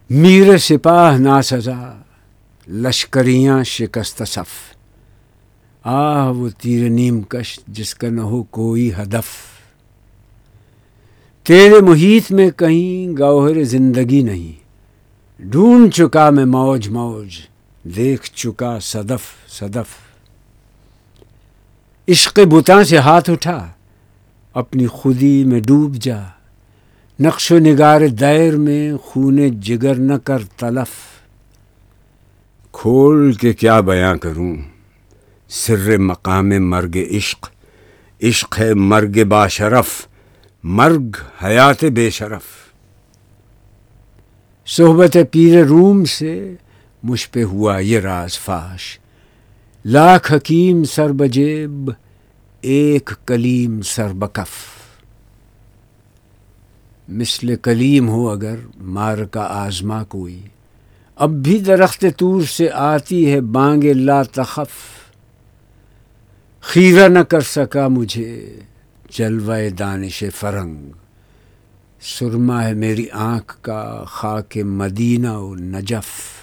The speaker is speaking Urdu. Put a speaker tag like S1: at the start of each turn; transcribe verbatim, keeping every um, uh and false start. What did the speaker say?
S1: میر سپاہ ناسزا لشکریاں شکست صف، آہ وہ تیر نیم کش جس کا نہ ہو کوئی ہدف، تیرے محیط میں کہیں گوہر زندگی نہیں، ڈھونڈ چکا میں موج موج دیکھ چکا صدف صدف، عشق بتاں سے ہاتھ اٹھا اپنی خودی میں ڈوب جا، نقش و نگار دیر میں خون جگر نہ کر تلف، کھول کے کیا بیاں کروں سر مقام مرگ عشق، عشق ہے مرگ باشرف، مرگ حیات بے شرف، صحبت پیر روم سے مجھ پہ ہوا یہ راز فاش، لاکھ حکیم سر بجیب ایک کلیم سر بکف، مثل کلیم ہو اگر معرکہ آزما کوئی، اب بھی درخت طور سے آتی ہے بانگ لا تخف، خیرہ نہ کر سکا مجھے جلوہ دانش فرنگ، سرما ہے میری آنکھ کا خاک مدینہ و نجف۔